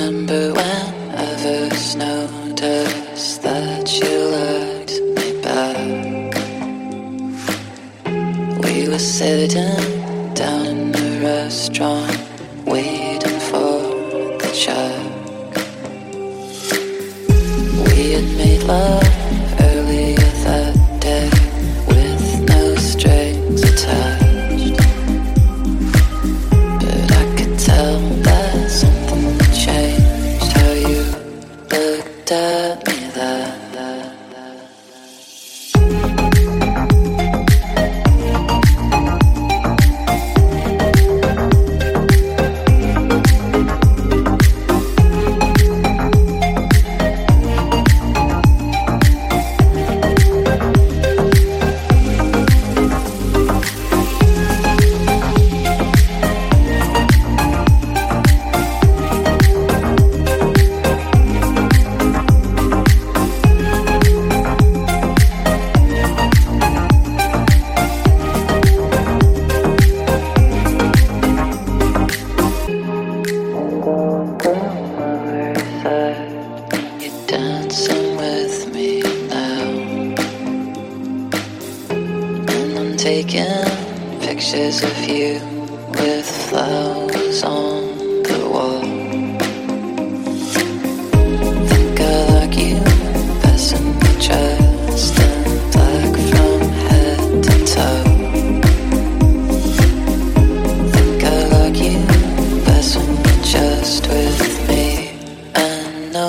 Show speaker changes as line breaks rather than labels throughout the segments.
remember when I first noticed that you liked me back. We were sitting down in the restaurant, waiting for the check. We had made love earlier that day with no strings attached, but I could tell that something had changed. How you looked at me there. Dancing with me now, and I'm taking pictures of you with flowers on the wall. Think I like you best in the dressed in black from head to toe. Think I like you best when you're just with me, and no.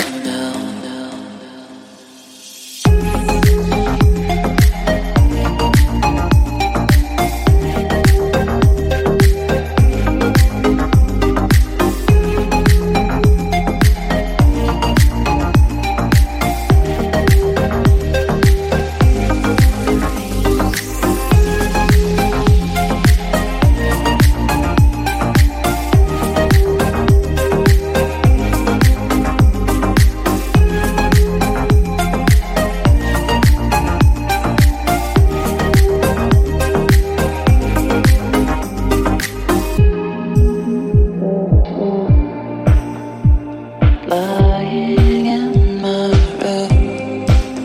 Lying in my room,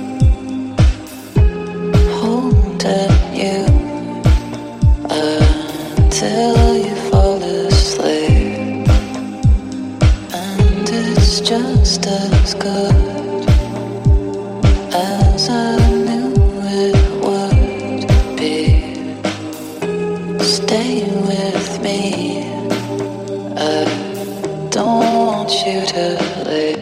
holding you until you fall asleep, and it's just as good as I knew it would be. Stay with me, I don't want you to leave.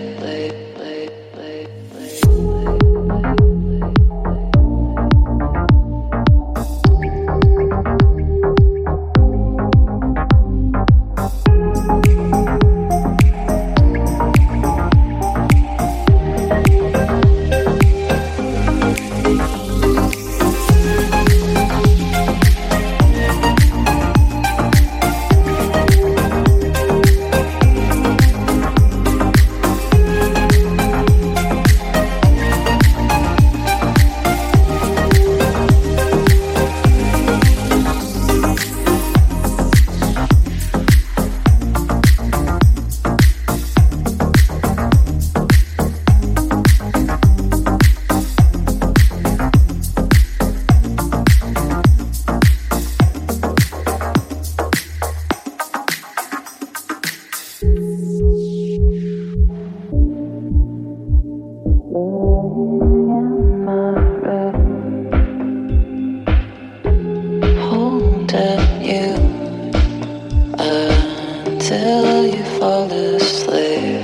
Holding you until you fall asleep.